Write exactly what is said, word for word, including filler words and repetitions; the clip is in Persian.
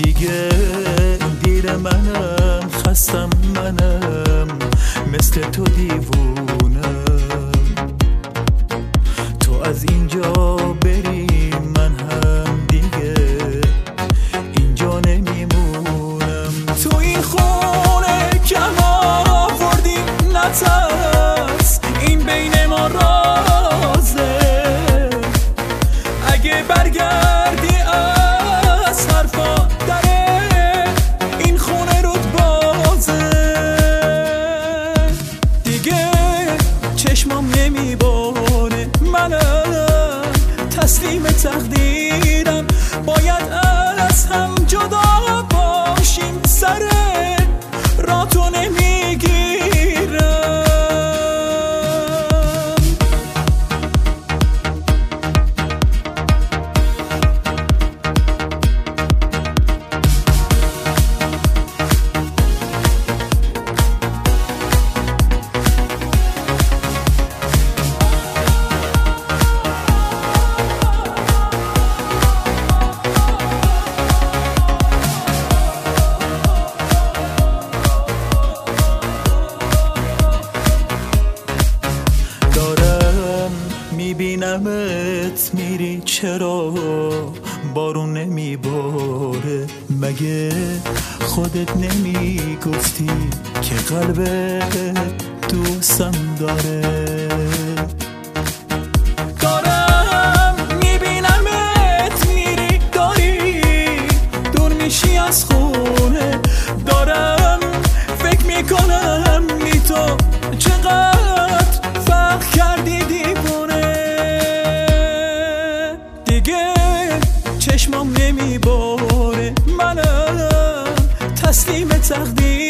دیگه دیر منم، خستم منم، مثل تو دیوونم. تو از اینجا بری من هم دیگه اینجا نمیمونم. تو این خونه کم آوردی نترس، این بین ما رازه. اگه برگردی از حرفا دره این خونه رود بازه. دیگه چشمام نمیباره، منم تسلیم تقدیرم، باید از هم جدا باشیم، سر را تو نمیگیرم. میبینمت میری، چرا بارون نمیباره؟ مگه خودت نمیگفتی که قلبت دوستم داره؟ دارم میبینمت میری، داری دور میشی از خونه. دارم فکر میکنم بی تو چقدر فرق کردی دیوونه. دیگه چشمام نمیباره، منم تسلیم تقدیر